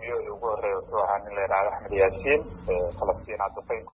video ugu horeeyo oo ahaan la yiraahdo Ahmed Yaasiin Falastiin Cabdi.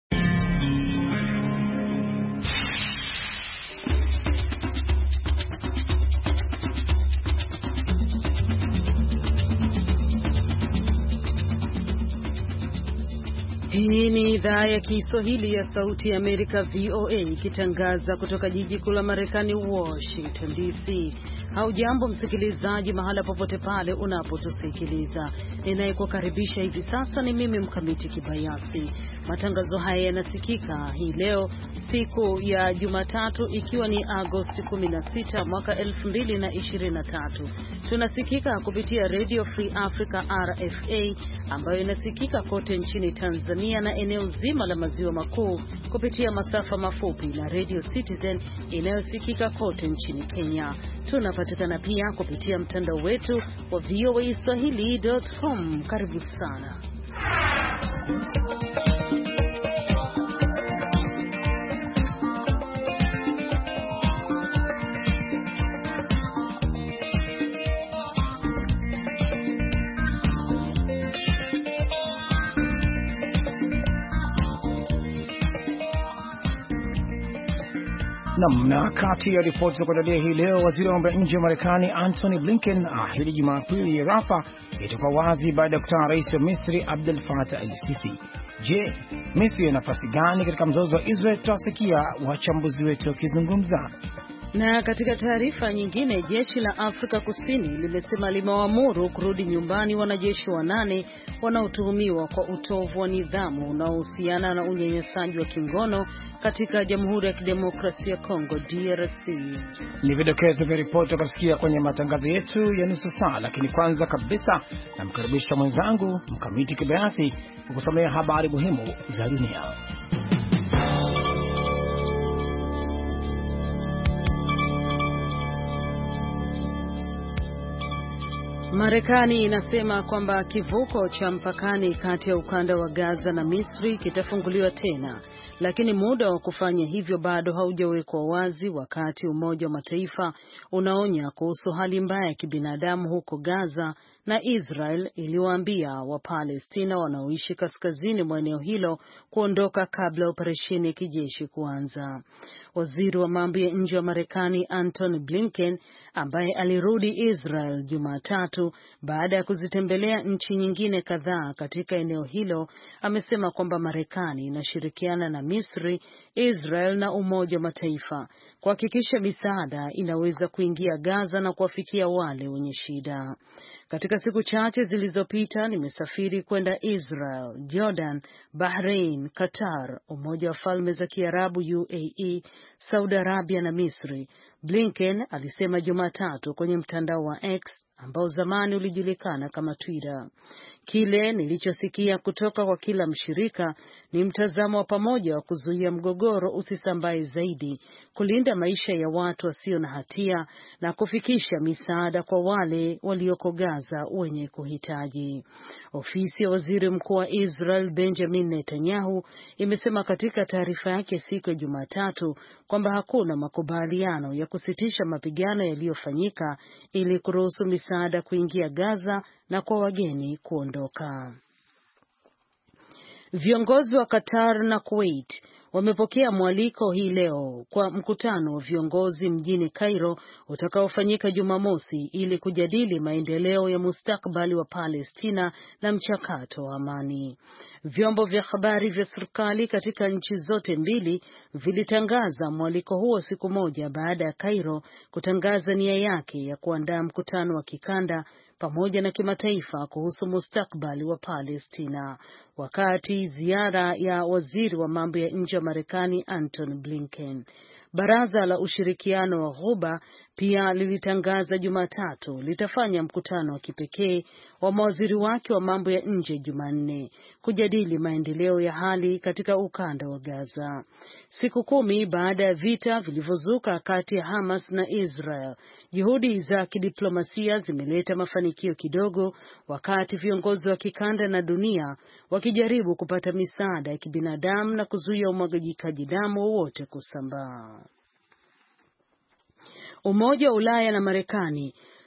Hii ni idhaa ya Kiswahili ya Sauti ya Amerika VOA ikitangaza kutoka jiji kuu la Marekani Washington DC. Haujambo msikilizaji mahala popote pale unapotusikiliza. Ninayekukaribisha hivi sasa ni mimi Mkamiti Kibayasi. Matangazo haya yanasikika hii leo siku ya Jumatatu ikiwa ni Agosti 16 mwaka 2023. Tunasikika kupitia Radio Free Africa RFA ambayo inasikika kote nchini Tanzania na eneo zima la maziwa makuu kupitia masafa mafupi na Radio Citizen inayosikika kote nchini Kenya. Tunapatikana pia kupitia mtandao wetu wa voaswahili.com. Karibu sana. Na kati ya ripoti za kuandalia hii leo, waziri wa mambo ya nje wa Marekani Antony Blinken ahidi Jumapili ya Rafa itakuwa wazi baada ya kukutana na rais wa Misri Abdel Fattah el-Sisi. Je, Misri ina nafasi gani katika mzozo wa Israel? Tutasikia wachambuzi wetu wakizungumza. Na katika taarifa nyingine, jeshi la Afrika Kusini limesema limewaamuru kurudi nyumbani wanajeshi 8 wanaotuhumiwa kwa utovu wa nidhamu unaohusiana na unyanyasaji wa kingono katika Jamhuri ya Kidemokrasia ya Kongo DRC. Ni vidokezo vya ripoti tukasikia kwenye matangazo yetu ya nusu saa, lakini kwanza kabisa namkaribisha mwenzangu Mkamiti Kibayasi kukusomea habari muhimu za dunia. Marekani inasema kwamba kivuko cha mpakani kati ya ukanda wa Gaza na Misri kitafunguliwa tena, lakini muda wa kufanya hivyo bado haujawekwa wazi, wakati Umoja wa Mataifa unaonya kuhusu hali mbaya ya kibinadamu huko Gaza na Israel iliwaambia Wapalestina wanaoishi kaskazini mwa eneo hilo kuondoka kabla operesheni ya kijeshi kuanza. Waziri wa mambo ya nje wa Marekani Antony Blinken, ambaye alirudi Israel Jumatatu baada ya kuzitembelea nchi nyingine kadhaa katika eneo hilo, amesema kwamba Marekani inashirikiana na Misri, Israel na Umoja wa Mataifa kuhakikisha misaada inaweza kuingia Gaza na kuwafikia wale wenye shida. Katika siku chache zilizopita nimesafiri kwenda Israel, Jordan, Bahrain, Qatar, Umoja wa Falme za Kiarabu UAE, Saudi Arabia na Misri, Blinken alisema Jumatatu kwenye mtandao wa X ambao zamani ulijulikana kama Twitter. Kile nilichosikia kutoka kwa kila mshirika ni mtazamo wa pamoja wa kuzuia mgogoro usisambae zaidi, kulinda maisha ya watu wasio na hatia na kufikisha misaada kwa wale walioko Gaza wenye kuhitaji. Ofisi ya Waziri Mkuu wa Israel Benjamin Netanyahu imesema katika taarifa yake siku ya Jumatatu kwamba hakuna makubaliano ya kusitisha mapigano yaliyofanyika ili kuruhusu misaada kuingia Gaza na kwa wageni kuondoka. Viongozi wa Qatar na Kuwait wamepokea mwaliko hii leo kwa mkutano wa viongozi mjini Cairo utakaofanyika Jumamosi ili kujadili maendeleo ya mustakabali wa Palestina na mchakato wa amani. Vyombo vya habari vya serikali katika nchi zote mbili vilitangaza mwaliko huo siku moja baada ya Cairo kutangaza nia yake ya kuandaa mkutano wa kikanda pamoja na kimataifa kuhusu mustakabali wa Palestina, wakati ziara ya waziri wa mambo ya nje wa Marekani Antony Blinken. Baraza la ushirikiano wa Ghuba pia lilitangaza Jumatatu litafanya mkutano wa kipekee wa mawaziri wake wa mambo ya nje Jumanne kujadili maendeleo ya hali katika ukanda wa Gaza. Siku 10 baada ya vita vilivyozuka kati ya Hamas na Israel, juhudi za kidiplomasia zimeleta mafanikio kidogo, wakati viongozi wa kikanda na dunia wakijaribu kupata misaada ya kibinadamu na kuzuia umwagikaji damu wowote kusambaa. Umoja wa Ulaya na Marekani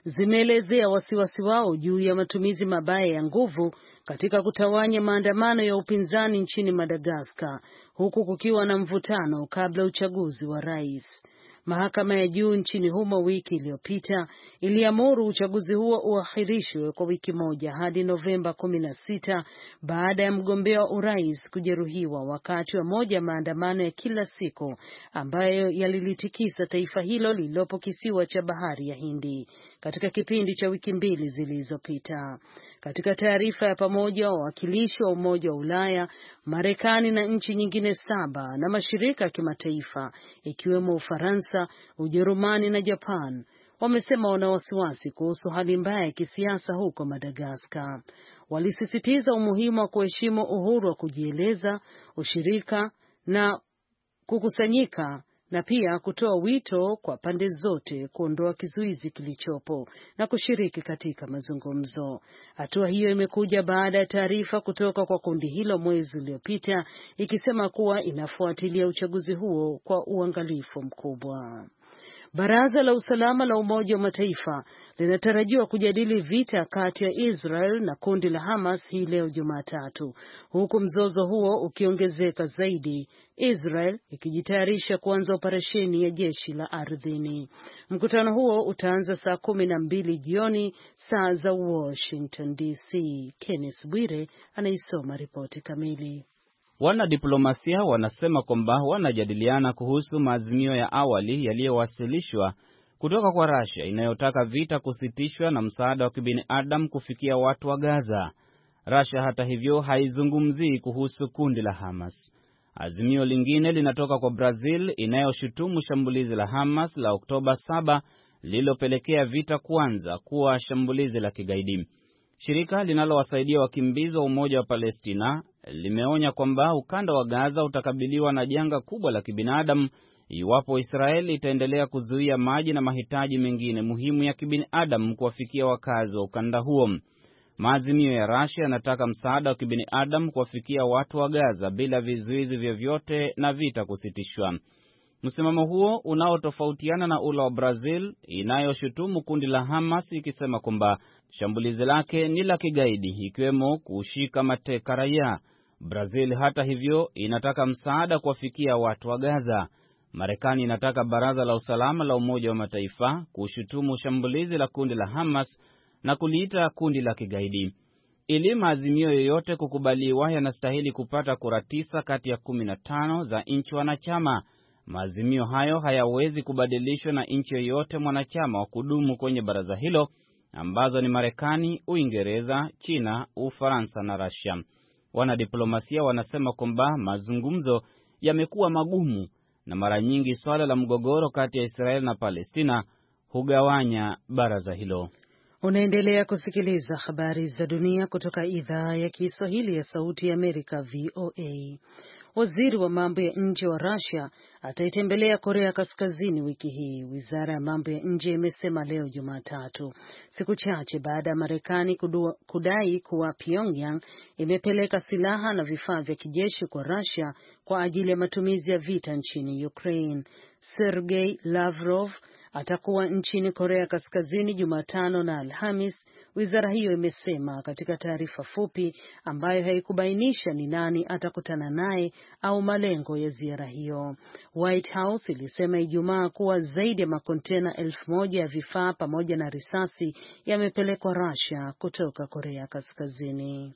zimeelezea wasiwasi wao juu ya matumizi mabaya ya nguvu katika kutawanya maandamano ya upinzani nchini Madagascar, huku kukiwa na mvutano kabla uchaguzi wa rais. Mahakama ya juu nchini humo wiki iliyopita iliamuru uchaguzi huo uahirishwe kwa wiki moja hadi Novemba 16 baada ya mgombea wa urais kujeruhiwa wakati wa moja ya maandamano ya kila siku ambayo yalilitikisa taifa hilo lililopo kisiwa cha Bahari ya Hindi katika kipindi cha wiki mbili zilizopita. Katika taarifa ya pamoja, wawakilishi wa Umoja wa Ulaya, Marekani na nchi nyingine 7 na mashirika ya kimataifa ikiwemo Ufaransa, Ujerumani na Japan wamesema wana wasiwasi kuhusu hali mbaya ya kisiasa huko Madagascar. Walisisitiza umuhimu wa kuheshimu uhuru wa kujieleza, ushirika na kukusanyika, na pia kutoa wito kwa pande zote kuondoa kizuizi kilichopo na kushiriki katika mazungumzo. Hatua hiyo imekuja baada ya taarifa kutoka kwa kundi hilo mwezi uliopita ikisema kuwa inafuatilia uchaguzi huo kwa uangalifu mkubwa. Baraza la Usalama la Umoja wa Mataifa linatarajiwa kujadili vita kati ya Israel na kundi la Hamas hii leo Jumatatu, huku mzozo huo ukiongezeka zaidi, Israel ikijitayarisha kuanza operesheni ya jeshi la ardhini. Mkutano huo utaanza saa 12 jioni saa za Washington DC. Kenneth Bwire anaisoma ripoti kamili. Wanadiplomasia wanasema kwamba wanajadiliana kuhusu maazimio ya awali yaliyowasilishwa kutoka kwa Russia inayotaka vita kusitishwa na msaada wa kibinadamu kufikia watu wa Gaza. Russia hata hivyo haizungumzii kuhusu kundi la Hamas. Azimio lingine linatoka kwa Brazil inayoshutumu shambulizi la Hamas la Oktoba 7 lililopelekea vita kuanza kuwa shambulizi la kigaidi. Shirika linalowasaidia wakimbizi wa Umoja wa Palestina limeonya kwamba ukanda wa Gaza utakabiliwa na janga kubwa la kibinadamu iwapo Israeli itaendelea kuzuia maji na mahitaji mengine muhimu ya kibinadamu kuwafikia wakazi wa ukanda huo. Maazimio ya Russia yanataka msaada wa kibinadamu kuwafikia watu wa Gaza bila vizuizi vyovyote na vita kusitishwa. Msimamo huo unaotofautiana na ule wa Brazil inayoshutumu kundi la Hamas ikisema kwamba shambulizi lake ni la kigaidi ikiwemo kushika mateka raia. Brazil hata hivyo inataka msaada kuwafikia watu wa Gaza. Marekani inataka Baraza la Usalama la Umoja wa Mataifa kushutumu shambulizi la kundi la Hamas na kuliita kundi la kigaidi. Ili maazimio yoyote kukubaliwa yanastahili kupata kura 9 kati ya 15 za nchi wanachama. Maazimio hayo hayawezi kubadilishwa na nchi yoyote mwanachama wa kudumu kwenye baraza hilo ambazo ni Marekani, Uingereza, China, Ufaransa na Russia. Wanadiplomasia wanasema kwamba mazungumzo yamekuwa magumu na mara nyingi swala la mgogoro kati ya Israeli na Palestina hugawanya baraza hilo. Unaendelea kusikiliza habari za dunia kutoka idhaa ya Kiswahili ya Sauti ya Amerika, VOA. Waziri wa mambo ya nje wa Russia ataitembelea Korea Kaskazini wiki hii, wizara ya mambo ya nje imesema leo Jumatatu, siku chache baada ya Marekani kudai kuwa Pyongyang imepeleka silaha na vifaa vya kijeshi kwa Russia kwa ajili ya matumizi ya vita nchini Ukraine. Sergei Lavrov atakuwa nchini Korea Kaskazini Jumatano na Alhamis, wizara hiyo imesema katika taarifa fupi ambayo haikubainisha ni nani atakutana naye au malengo ya ziara hiyo. White House ilisema Ijumaa kuwa zaidi ya makontena 1,000 ya vifaa pamoja na risasi yamepelekwa Russia kutoka Korea Kaskazini.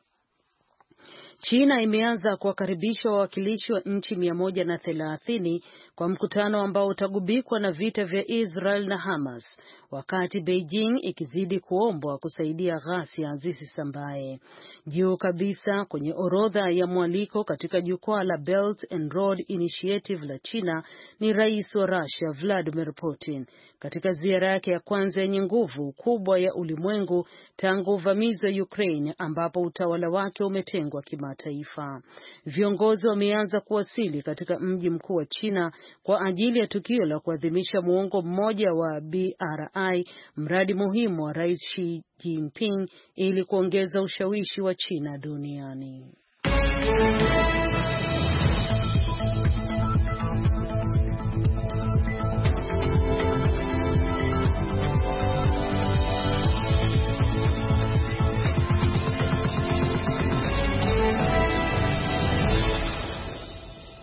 China imeanza kuwakaribisha wawakilishi wa nchi 130 kwa mkutano ambao utagubikwa na vita vya Israel na Hamas, wakati Beijing ikizidi kuombwa kusaidia ghasia zisisambae. Juu kabisa kwenye orodha ya mwaliko katika jukwaa la Belt and Road Initiative la China ni rais wa Russia Vladimir Putin, katika ziara yake ya kwanza yenye nguvu kubwa ya ulimwengu tangu uvamizi wa Ukraine, ambapo utawala wake umetengwa kimataifa. Viongozi wameanza kuwasili katika mji mkuu wa China kwa ajili ya tukio la kuadhimisha muongo mmoja wa BRI, mradi muhimu wa Rais Xi Jinping ili kuongeza ushawishi wa China duniani.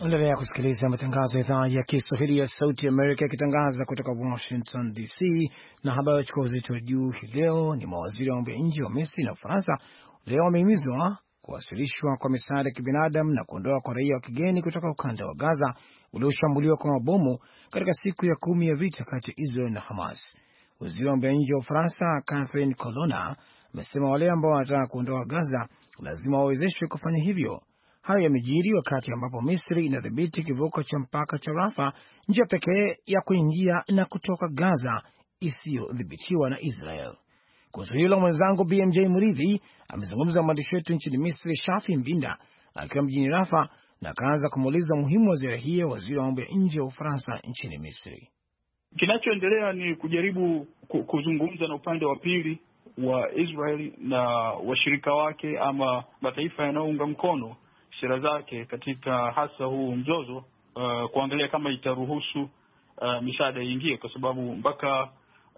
Endelea kusikiliza matangazo ya idhaa ya Kiswahili ya Sauti Amerika ikitangaza kutoka Washington DC. Na habari chukua uzito wa juu hii leo ni mawaziri wa mambo ya nje wa Misri na Ufaransa leo wamehimizwa kuwasilishwa kwa misaada ya kibinadamu na kuondoa kwa raia wa kigeni kutoka ukanda wa Gaza ulioshambuliwa kwa mabomu katika siku ya 10 ya vita kati ya Israel na Hamas. Waziri wa mambo ya nje wa Ufaransa Catherine Colonna amesema wale ambao wanataka kuondoa Gaza lazima wawezeshwe kufanya hivyo. Hayo yamejiri wakati ambapo Misri inadhibiti kivuko cha mpaka cha Rafa, njia pekee ya kuingia na kutoka Gaza isiyodhibitiwa na Israel. Kuhusu hilo mwenzangu BMJ Muridhi amezungumza na mwandishi wetu nchini Misri Shafi Mbinda akiwa mjini Rafa, na akaanza kumuuliza muhimu wa ziara hiyo waziri wa mambo ya nje wa Ufaransa nchini Misri. Kinachoendelea ni kujaribu kuzungumza na upande wa pili wa Israeli na washirika wake ama mataifa yanayounga mkono sera zake katika hasa huu mzozo, kuangalia kama itaruhusu misaada iingie, kwa sababu mpaka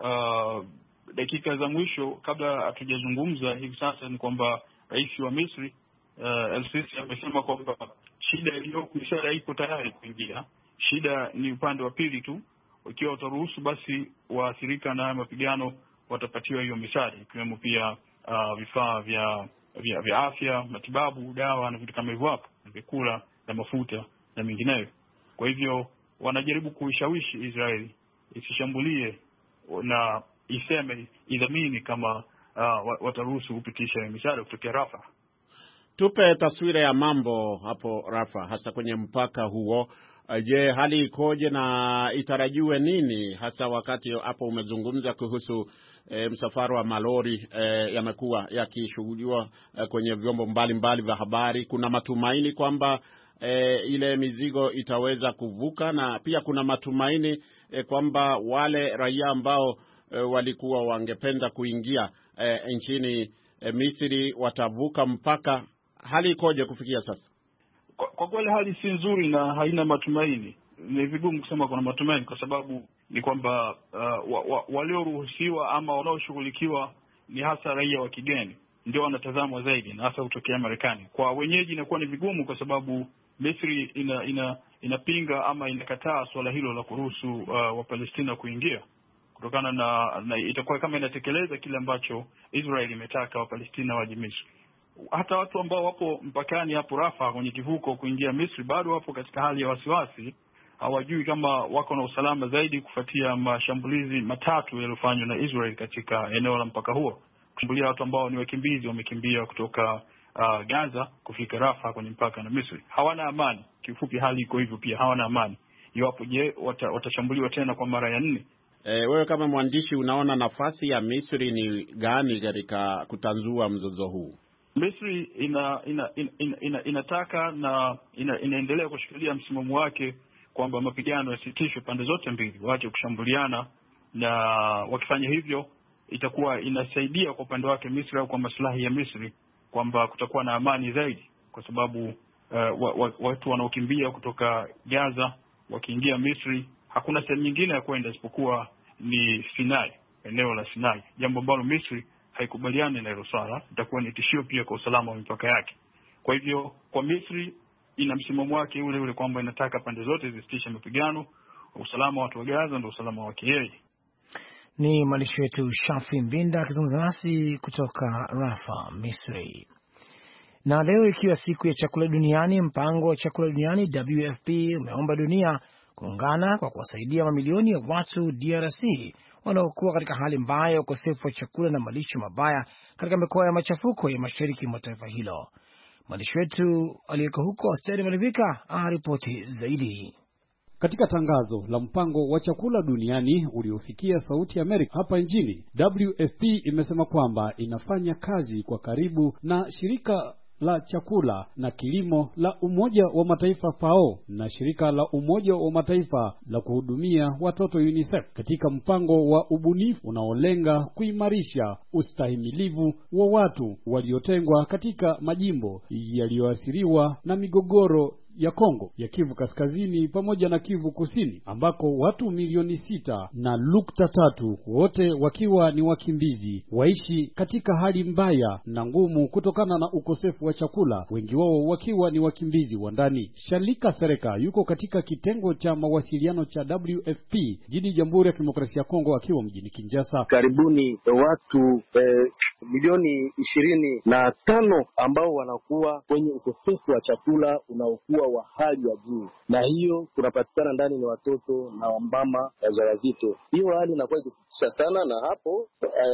dakika za mwisho kabla hatujazungumza hivi sasa ni kwamba rais wa Misri El-Sisi amesema kwamba shida iliyoko misaada iko tayari kuingia, shida ni upande wa pili tu. Ikiwa utaruhusu basi waathirika na mapigano watapatiwa hiyo misaada, ikiwemo pia vifaa vya afya, matibabu, dawa na vitu kama hivyo, hapo vyakula na mafuta na mengineyo. Kwa hivyo wanajaribu kuishawishi Israeli isishambulie na iseme idhamini kama wataruhusu kupitisha misaada kutoka Rafa. Tupe taswira ya mambo hapo Rafa, hasa kwenye mpaka huo. Je, hali ikoje na itarajiwe nini hasa wakati hapo umezungumza kuhusu msafara wa malori yamekuwa yakishuhudiwa kwenye vyombo mbalimbali vya habari? Kuna matumaini kwamba ile mizigo itaweza kuvuka, na pia kuna matumaini kwamba wale raia ambao walikuwa wangependa kuingia nchini Misri watavuka mpaka. Hali ikoje kufikia sasa? Kwa kweli hali si nzuri na haina matumaini. Ni vigumu kusema kuna matumaini, kwa sababu ni kwamba walioruhusiwa ama wanaoshughulikiwa ni hasa raia wa kigeni, ndio wanatazamwa zaidi, na hasa kutokea Marekani. Kwa wenyeji inakuwa ni vigumu, kwa sababu Misri inapinga ama inakataa swala hilo la kuruhusu Wapalestina kuingia, kutokana na itakuwa kama inatekeleza kile ambacho Israel imetaka Wapalestina waje Misri. Hata watu ambao wapo mpakani hapo Rafa kwenye kivuko kuingia Misri bado wapo katika hali ya wasiwasi. Hawajui kama wako na usalama zaidi kufuatia mashambulizi matatu yaliyofanywa na Israel katika eneo la mpaka huo. Kushambulia watu ambao ni wakimbizi, wamekimbia kutoka Gaza kufika Rafa kwenye mpaka na Misri. Hawana amani. Kifupi hali iko hivyo, pia hawana amani. Iwapo watashambuliwa tena kwa mara ya 4. Wewe kama mwandishi unaona nafasi ya Misri ni gani katika kutanzua mzozo huu? Misri inataka na inaendelea kushikilia msimamo wake kwamba mapigano yasitishwe, pande zote mbili waache kushambuliana, na wakifanya hivyo itakuwa inasaidia kwa upande wake Misri au kwa maslahi ya Misri, kwamba kutakuwa na amani zaidi, kwa sababu watu wanaokimbia kutoka Gaza wakiingia Misri hakuna sehemu nyingine ya kwenda isipokuwa ni Sinai, eneo la Sinai, jambo ambalo Misri haikubaliani na hilo swala. Itakuwa ni tishio pia kwa usalama wa mipaka yake. Kwa hivyo kwa Misri ina msimamo wake ule kwamba inataka pande zote zisitishe mapigano. Usalama wa watu wa Gaza ndio usalama wake yeye. Ni mwandishi wetu Shafi Mbinda akizungumza nasi kutoka Rafa, Misri. Na leo ikiwa siku ya chakula duniani, mpango wa chakula duniani WFP umeomba dunia kuungana kwa kuwasaidia mamilioni ya watu DRC wanaokuwa katika hali mbaya ya ukosefu wa chakula na malisho mabaya katika mikoa ya machafuko ya mashariki mwa taifa hilo. Mwandishi wetu aliyeko huko Steri Malivika anaripoti zaidi. Katika tangazo la mpango wa chakula duniani uliofikia Sauti ya Amerika hapa nchini, WFP imesema kwamba inafanya kazi kwa karibu na shirika la chakula na kilimo la Umoja wa Mataifa FAO na shirika la Umoja wa Mataifa la kuhudumia watoto UNICEF katika mpango wa ubunifu unaolenga kuimarisha ustahimilivu wa watu waliotengwa katika majimbo yaliyoathiriwa na migogoro ya Kongo, ya Kivu Kaskazini pamoja na Kivu Kusini, ambako watu milioni 6.3 wote wakiwa ni wakimbizi waishi katika hali mbaya na ngumu kutokana na ukosefu wa chakula, wengi wao wakiwa ni wakimbizi wa ndani. Shalika Sereka yuko katika kitengo cha mawasiliano cha WFP jijini Jamhuri ya Kidemokrasia ya Kongo akiwa mjini Kinshasa. Karibuni watu milioni 25 ambao wanakuwa kwenye ukosefu wa chakula unaokuwa wa hali ya juu, na hiyo kunapatikana ndani ni watoto na wamama wajawazito. Hiyo hali inakuwa ikisikitisha sana, na hapo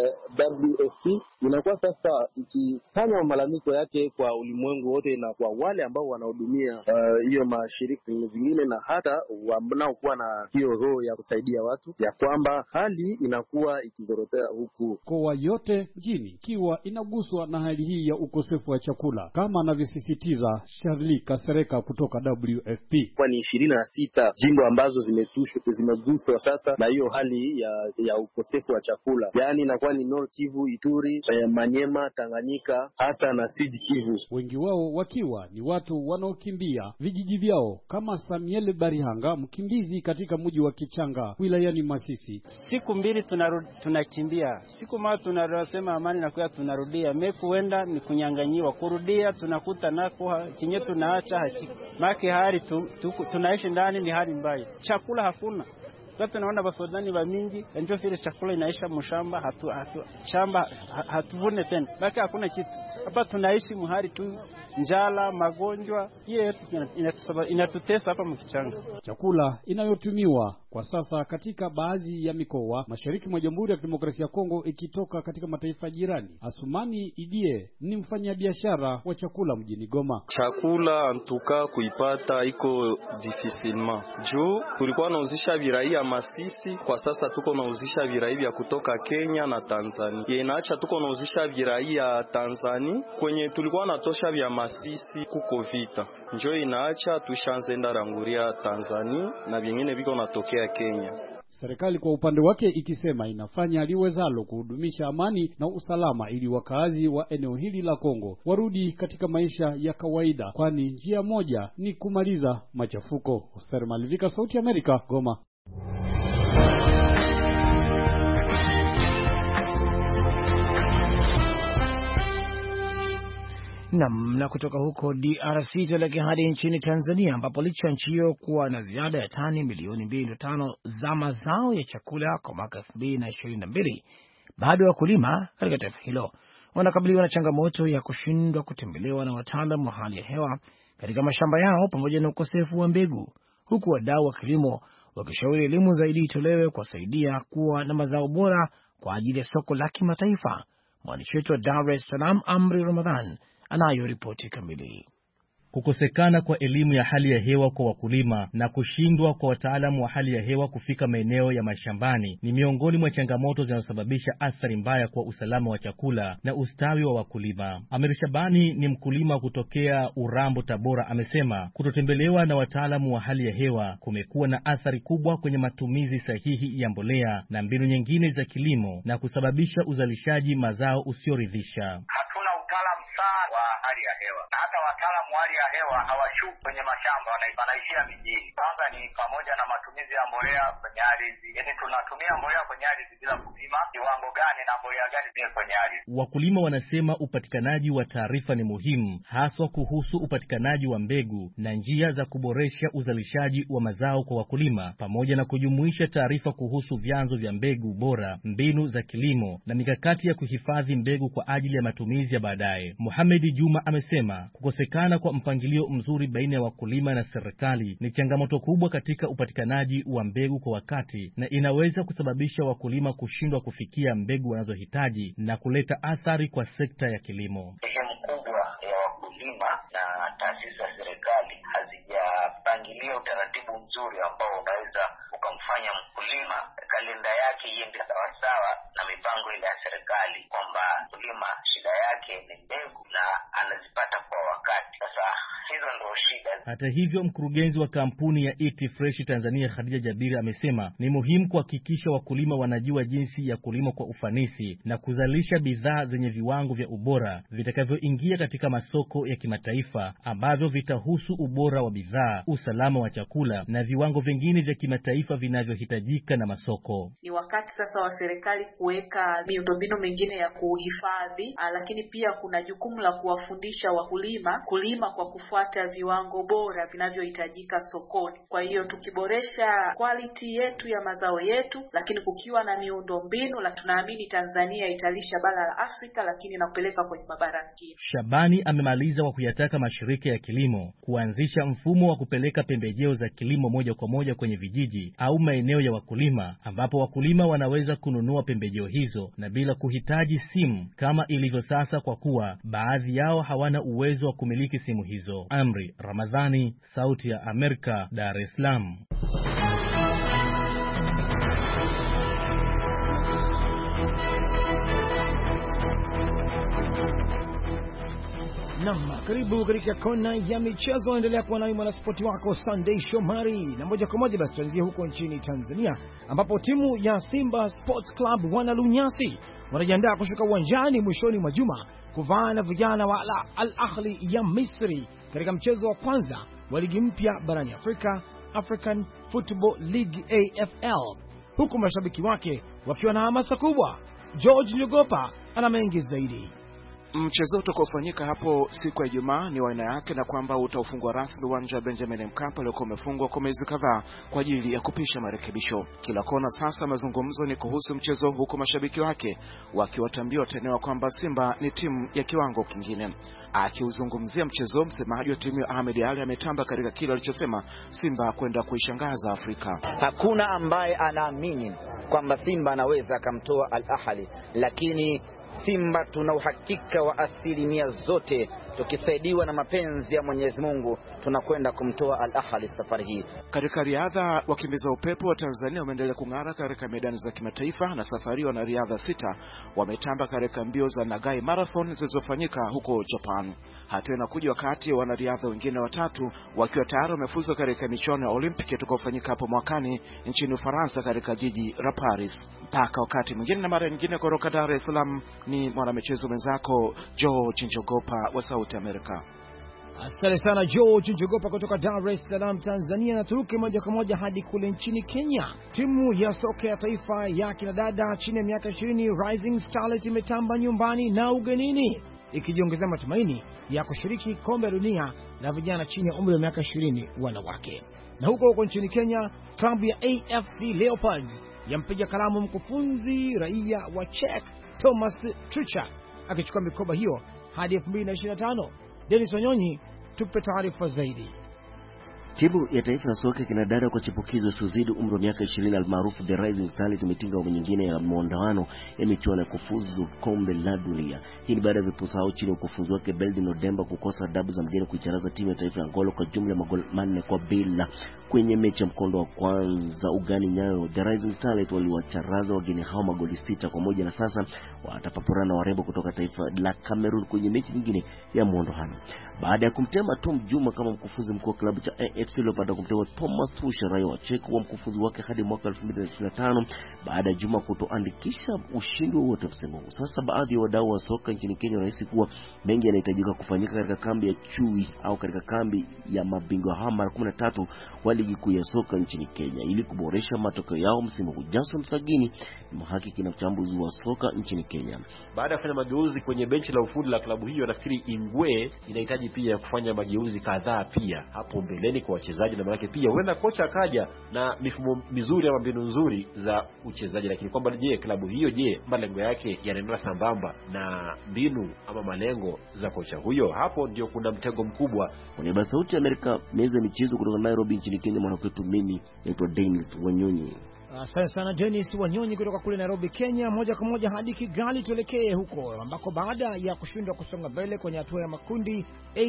WFP inakuwa sasa ikifanya malalamiko yake kwa ulimwengu wote na kwa wale ambao wanahudumia hiyo mashirika zingine na hata wanaokuwa na hiyo roho ya kusaidia watu, ya kwamba hali inakuwa ikizorotea huku mikoa yote mjini ikiwa inaguswa na hali hii ya ukosefu wa chakula, kama anavyosisitiza Charlie Kasereka kutoka WFP. Kwa ni 26 jimbo ambazo zimeguswa sasa na hiyo hali ya ukosefu wa chakula, yaani inakuwa ni North Kivu, Ituri, Manyema, Tanganyika hata na Sud Kivu, wengi wao wakiwa ni watu wanaokimbia vijiji vyao, kama Samuel Barihanga, mkimbizi katika mji wa Kichanga wilayani Masisi. Siku mbili tunakimbia, siku moja tunasema amani na kuya tunarudia, kuenda ni kunyanganyiwa, kurudia tunakuta nako kinye tunaacha hakika maki hali tunaishi ndani ni hali mbaya, chakula hakuna. Kwa tunaona basodani wa mingi ndio vile chakula inaisha mshamba, shamba hatuvune tena, baki hakuna kitu hapa, tunaishi muhali tu, njala, magonjwa, hiyo yote inatutesa hapa mkichanga. Chakula inayotumiwa kwa sasa katika baadhi ya mikoa mashariki mwa Jamhuri ya Kidemokrasia ya Kongo ikitoka katika mataifa jirani. Asumani Idie ni mfanyabiashara wa chakula mjini Goma. Chakula antuka kuipata iko difficilement. Juu tulikuwa nauzisha virai ya Masisi, kwa sasa tuko nauzisha virai vya kutoka Kenya na Tanzania. Inaacha tuko nauzisha virai ya Tanzania kwenye tulikuwa natosha vya Masisi kuko vita. Njoo inaacha tushanze ndaranguria Tanzania na vingine viko natokea Kenya. Serikali kwa upande wake ikisema inafanya liwezalo kuhudumisha amani na usalama ili wakazi wa eneo hili la Kongo warudi katika maisha ya kawaida, kwani njia moja ni kumaliza machafuko. Oster Malivika, Sauti ya Amerika, Goma. Na kutoka huko DRC tuelekea hadi nchini Tanzania, ambapo licha nchi hiyo kuwa na ziada ya tani milioni 2.5 za mazao ya chakula kwa mwaka 2022, bado wakulima katika taifa hilo wanakabiliwa na changamoto ya kushindwa kutembelewa na wataalamu wa hali ya hewa katika mashamba yao pamoja na ukosefu wa mbegu, huku wadau wa kilimo wakishauri elimu zaidi itolewe kuwasaidia kuwa na mazao bora kwa ajili ya soko la kimataifa. Mwandishi wetu wa Dar es Salaam, Amri Ramadhan, anayo ripoti kamili. Kukosekana kwa elimu ya hali ya hewa kwa wakulima na kushindwa kwa wataalamu wa hali ya hewa kufika maeneo ya mashambani ni miongoni mwa changamoto zinazosababisha athari mbaya kwa usalama wa chakula na ustawi wa wakulima. Amir Shabani ni mkulima kutokea Urambo, Tabora, amesema kutotembelewa na wataalamu wa hali ya hewa kumekuwa na athari kubwa kwenye matumizi sahihi ya mbolea na mbinu nyingine za kilimo na kusababisha uzalishaji mazao usioridhisha. Hali ya hewa na hata wataalamu wa hali ya hewa hawashuki kwenye mashamba, wanaishia mijini. Kwanza ni pamoja na matumizi ya mbolea kwenye ardhi, yaani tunatumia mbolea kwenye ardhi bila kupima kiwango gani na mbolea gani pia kwenye ardhi. Wakulima wanasema upatikanaji wa taarifa ni muhimu, haswa kuhusu upatikanaji wa mbegu na njia za kuboresha uzalishaji wa mazao kwa wakulima, pamoja na kujumuisha taarifa kuhusu vyanzo vya mbegu bora, mbinu za kilimo na mikakati ya kuhifadhi mbegu kwa ajili ya matumizi ya baadaye. Mohamed Juma amesema kukosekana kwa mpangilio mzuri baina ya wakulima na serikali ni changamoto kubwa katika upatikanaji wa mbegu kwa wakati, na inaweza kusababisha wakulima kushindwa kufikia mbegu wanazohitaji na kuleta athari kwa sekta ya kilimo. Sehemu kubwa ya wakulima na taasisi za serikali hazijapangilia utaratibu mzuri ambao unaweza ukamfanya mkulima kalenda yake iende sawasawa na mipango ile ya serikali, kwamba mkulima shida yake ni mbegu na anazipata kwa wakati. Sasa hizo ndio shida. Hata hivyo, mkurugenzi wa kampuni ya Eat Fresh Tanzania Khadija Jabiri amesema ni muhimu kuhakikisha wakulima wanajua jinsi ya kulima kwa ufanisi na kuzalisha bidhaa zenye viwango vya ubora vitakavyoingia katika masoko ya kimataifa ambavyo vitahusu ubora wa bidhaa, usalama wa chakula na viwango vingine vya kimataifa vinavyohitajika na masoko. Ni wakati sasa wa serikali kuweka miundombinu mingine ya kuhifadhi, lakini pia kuna jukumu la kuwafundisha wakulima kulima kwa kufuata viwango bora vinavyohitajika sokoni. Kwa hiyo tukiboresha quality yetu ya mazao yetu, lakini kukiwa na miundombinu, la tunaamini Tanzania italisha bara la Afrika, lakini na kupeleka kwenye mabara mengine. Shabani amemaliza kwa kuyataka mashirika ya kilimo kuanzisha mfumo wa kupeleka pembejeo za kilimo moja kwa moja kwenye vijiji au maeneo ya wakulima, ambapo wakulima wanaweza kununua pembejeo hizo na bila kuhitaji simu kama ilivyo sasa, kwa kuwa baadhi yao hawana uwezo wa kumiliki simu hizo. Amri Ramadhani, Sauti ya Amerika, Dar es Salaam. Karibu katika kona ya michezo. Endelea kuwa nami mwanaspoti wako Sunday Shomari, na moja kwa moja basi tuanzie huko nchini Tanzania, ambapo timu ya Simba Sports Club wanalunyasi wanajiandaa kushuka uwanjani mwishoni mwa juma kuvaa na vijana wa Al Ahli ya Misri katika mchezo wa kwanza wa ligi mpya barani Afrika, African Football League AFL, huku mashabiki wake wakiwa na hamasa kubwa. George Nyogopa ana mengi zaidi. Mchezo utakaofanyika hapo siku ya Ijumaa ni wa aina yake, na kwamba utaufungwa rasmi uwanja wa Benjamin Mkapa uliokuwa umefungwa kwa miezi kadhaa kwa ajili ya kupisha marekebisho. Kila kona sasa mazungumzo ni kuhusu mchezo, huko mashabiki wake wakiwatambia watenewa kwamba Simba ni timu ya kiwango kingine. Akiuzungumzia mchezo, msemaji wa timu ya Ahmed Ali ametamba katika kile alichosema Simba kwenda kuishangaza Afrika. Hakuna ambaye anaamini kwamba Simba anaweza akamtoa Al Ahli, lakini Simba tuna uhakika wa 100% zote, tukisaidiwa na mapenzi ya Mwenyezi Mungu tunakwenda kumtoa Al Ahli safari hii. Katika riadha, wakimbiza upepo wa Tanzania wameendelea kung'ara katika medani za kimataifa, na safari wana riadha 6 wametamba katika mbio za Nagai Marathon zilizofanyika huko Japan. Hatua inakuja wakati wanariadha wengine 3 wakiwa tayari wamefuzu katika michuano ya Olimpiki itakayofanyika hapo mwakani nchini Ufaransa katika jiji la Paris. Mpaka wakati mwingine na mara nyingine, kutoka Dar es Salaam ni mwanamichezo mwenzako George Njogopa wa Sauti Amerika. Asante sana George Njogopa kutoka Dar es Salaam, Tanzania. Na turuke moja kwa moja hadi kule nchini Kenya. Timu ya soka ya taifa ya kinadada chini ya miaka 20 Rising Starlet imetamba nyumbani na ugenini, ikijiongeza matumaini ya kushiriki kombe la dunia la vijana chini ya umri wa miaka 20 wanawake. Na huko nchini Kenya, klabu ya AFC Leopards yampiga kalamu mkufunzi raia wa Czech Thomas Tuchel akichukua mikoba hiyo hadi 2025. Dennis Wanyonyi tupe taarifa zaidi. Timu ya taifa ya soka kinadada kwa chipukizo suzidi umri wa miaka 20 almaarufu The Rising Starlet imetinga awamu nyingine ya muondoano ya michuano ya kufuzu kombe la dunia. Hii ni baada ya vipusao chini ya ukufunzi wake Beldin Odemba kukosa adabu za mgeni kuicharaza timu ya taifa ya Angola kwa jumla ya magoli 4-0 kwenye mechi ya mkondo wa kwanza ugani Nyayo. The Rising Starlet waliwacharaza wageni hao magoli 6-1, na sasa watapapurana warembo kutoka taifa la Cameroon kwenye mechi nyingine ya muondoano. Baada ya kumtema Tom Juma kama mkufunzi mkuu wa klabu cha AFC Leopards, kumteua Thomas Tuchel raia wa Czech wa mkufunzi wake hadi mwaka 2025 baada ya Juma kutoandikisha ushindi wowote msimu huu. Sasa baadhi ya wadau wa soka nchini Kenya wanahisi kuwa mengi yanahitajika kufanyika katika kambi ya chui au katika kambi ya mabingwa hawa mara 13 wa ligi kuu ya soka nchini Kenya ili kuboresha matokeo yao msimu huu. Jason Sagini ni mhakiki na mchambuzi wa soka nchini Kenya. Baada ya kufanya mageuzi kwenye benchi la ufundi la klabu hiyo, nafikiri Ingwe inahitaji pia kufanya mageuzi kadhaa pia hapo mbeleni kwa wachezaji, na maana pia huenda kocha akaja na mifumo mizuri ama mbinu nzuri za uchezaji, lakini kwamba je, klabu hiyo malengo yake yanaenda sambamba na mbinu ama malengo za kocha huyo? Hapo ndio kuna mtego mkubwa. Kwa Sauti ya Amerika, meza michezo kutoka Nairobi nchini Kenya, mwanakwetu mimi naitwa Dennis Wanyonyi. Asante sana Dennis Wanyonyi kutoka kule Nairobi, Kenya. Moja kwa moja hadi Kigali tuelekee huko ambako baada ya kushindwa kusonga mbele kwenye hatua ya makundi,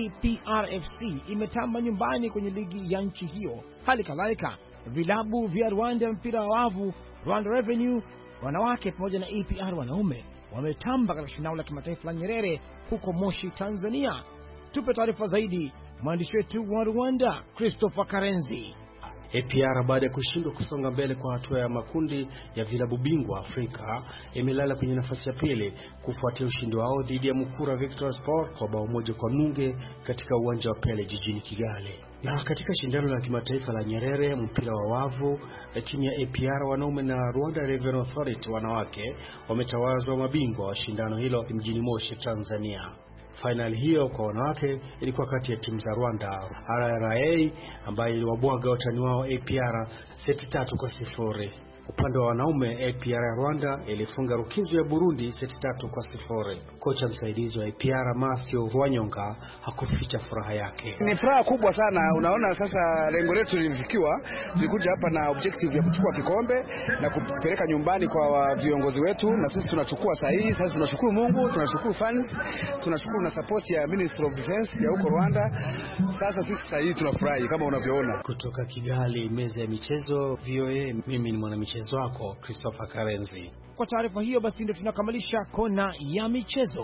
APRFC imetamba nyumbani kwenye ligi ya nchi hiyo. Hali kadhalika vilabu vya Rwanda mpira wa wavu, Rwanda Revenue wanawake pamoja na APR wanaume wametamba katika shindano la kimataifa la Nyerere huko Moshi, Tanzania. Tupe taarifa zaidi mwandishi wetu wa Rwanda Christopher Karenzi. APR baada ya kushindwa kusonga mbele kwa hatua ya makundi ya vilabu bingwa Afrika imelala kwenye nafasi ya pili kufuatia ushindi wao dhidi ya Mukura Victory Sport kwa bao 1-0 katika uwanja wa Pele jijini Kigali. Na katika shindano la kimataifa la Nyerere mpira wa wavu, timu ya APR wanaume na Rwanda Revenue Authority wanawake wametawazwa mabingwa wa shindano hilo mjini Moshi, Tanzania. Final hiyo kwa wanawake ilikuwa kati ya timu za Rwanda RRA ambayo iliwabwaga watani wao APR seti 3-0. Upande wa wanaume APR ya Rwanda ilifunga Rukinzo ya Burundi seti 3-0. Kocha msaidizi wa APR Matthew Rwanyonga hakuficha furaha yake. Ni furaha kubwa sana, unaona sasa lengo letu lilifikiwa. Tulikuja hapa na objective ya kuchukua kikombe na kupeleka nyumbani kwa viongozi wetu, na sisi tunachukua sahihi. Sasa tunashukuru Mungu, tunashukuru fans, tunashukuru na support ya Ministry of Defense ya huko Rwanda. Sasa sisi sahihi tunafurahi kama unavyoona. Kutoka Kigali, meza ya michezo VOA, mimi ni mwanamichezo wako Christopher Karenzi. Kwa taarifa hiyo basi ndio tunakamilisha kona ya michezo.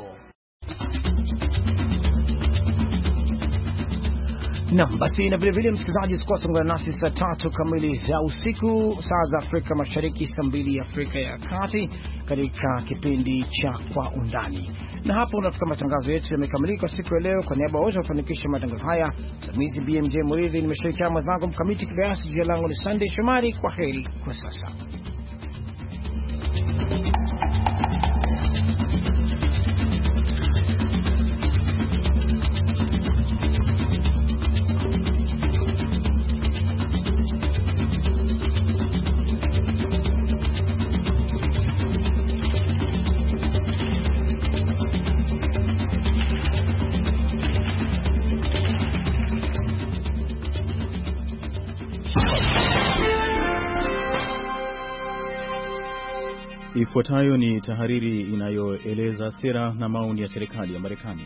Basi na vile msikilizaji, usikose kuungana nasi saa 3 kamili za usiku saa za Afrika Mashariki, saa 2 Afrika ya Kati katika kipindi cha Kwa Undani. Na hapo unafika matangazo yetu yamekamilika siku ya leo. Kwa niaba wote wafanikisha matangazo haya, msamizi BMJ Muridhi, nimeshirikiana mwenzangu Mkamiti Kibayasi, jina langu ni Sunday Shomari. Kwa heri kwa sasa. Ifuatayo ni tahariri inayoeleza sera na maoni ya serikali ya Marekani.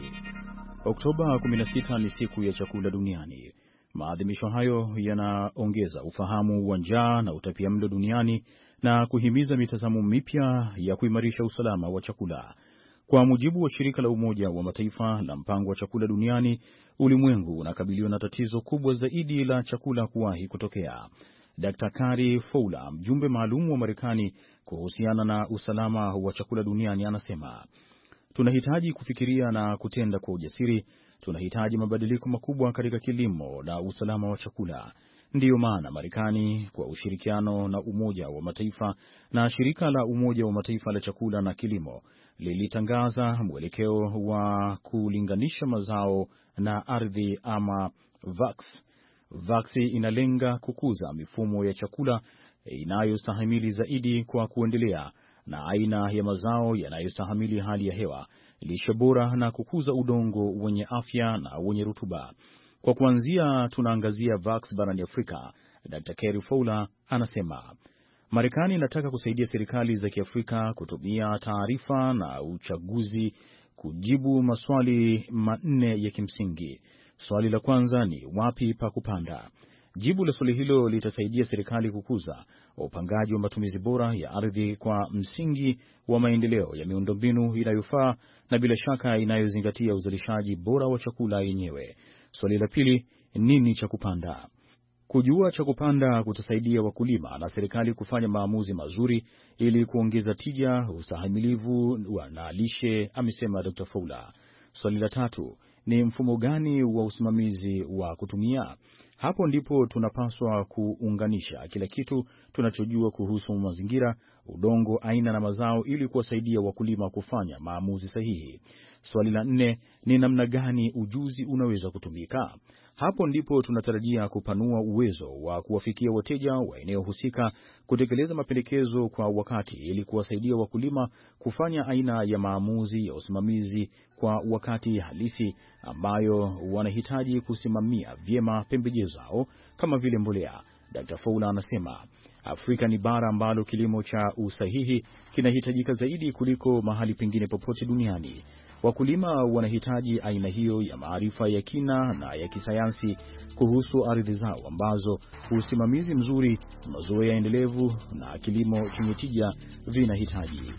Oktoba 16 ni siku ya chakula duniani. Maadhimisho hayo yanaongeza ufahamu wa njaa na utapiamlo duniani na kuhimiza mitazamo mipya ya kuimarisha usalama wa chakula. Kwa mujibu wa shirika la Umoja wa Mataifa la mpango wa chakula duniani, ulimwengu unakabiliwa na tatizo kubwa zaidi la chakula kuwahi kutokea. Dr. Kari Fowler, mjumbe maalum wa Marekani kuhusiana na usalama wa chakula duniani, anasema tunahitaji kufikiria na kutenda kwa ujasiri. Tunahitaji mabadiliko makubwa katika kilimo na usalama wa chakula. Ndiyo maana Marekani kwa ushirikiano na Umoja wa Mataifa na shirika la Umoja wa Mataifa la chakula na kilimo lilitangaza mwelekeo wa kulinganisha mazao na ardhi ama VAX. VAX inalenga kukuza mifumo ya chakula inayostahimili zaidi kwa kuendelea na aina ya mazao yanayostahimili hali ya hewa, lishe bora na kukuza udongo wenye afya na wenye rutuba. Kwa kuanzia tunaangazia VAX barani Afrika. Dr. Kari Fowler anasema Marekani inataka kusaidia serikali za Kiafrika kutumia taarifa na uchaguzi kujibu maswali 4 ya kimsingi. Swali la kwanza ni wapi pa kupanda? Jibu la swali hilo litasaidia serikali kukuza upangaji wa matumizi bora ya ardhi kwa msingi wa maendeleo ya miundombinu inayofaa na bila shaka inayozingatia uzalishaji bora wa chakula yenyewe. Swali la pili, nini cha kupanda? Kujua cha kupanda kutasaidia wakulima na serikali kufanya maamuzi mazuri ili kuongeza tija, ustahimilivu na lishe, amesema Dr. Fowler. Swali la tatu, ni mfumo gani wa usimamizi wa kutumia? Hapo ndipo tunapaswa kuunganisha kila kitu tunachojua kuhusu mazingira, udongo, aina na mazao ili kuwasaidia wakulima kufanya maamuzi sahihi. Swali la 4, ni namna gani ujuzi unaweza kutumika? Hapo ndipo tunatarajia kupanua uwezo wa kuwafikia wateja wa eneo husika, kutekeleza mapendekezo kwa wakati ili kuwasaidia wakulima kufanya aina ya maamuzi ya usimamizi kwa wakati halisi ambayo wanahitaji kusimamia vyema pembejeo zao kama vile mbolea. Dr. Fowler anasema Afrika ni bara ambalo kilimo cha usahihi kinahitajika zaidi kuliko mahali pengine popote duniani. Wakulima wanahitaji aina hiyo ya maarifa ya kina na ya kisayansi kuhusu ardhi zao ambazo usimamizi mzuri, mazoea endelevu na kilimo chenye tija vinahitaji.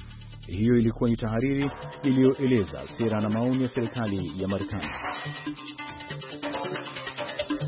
Hiyo ilikuwa ni tahariri iliyoeleza sera na maoni ya serikali ya Marekani.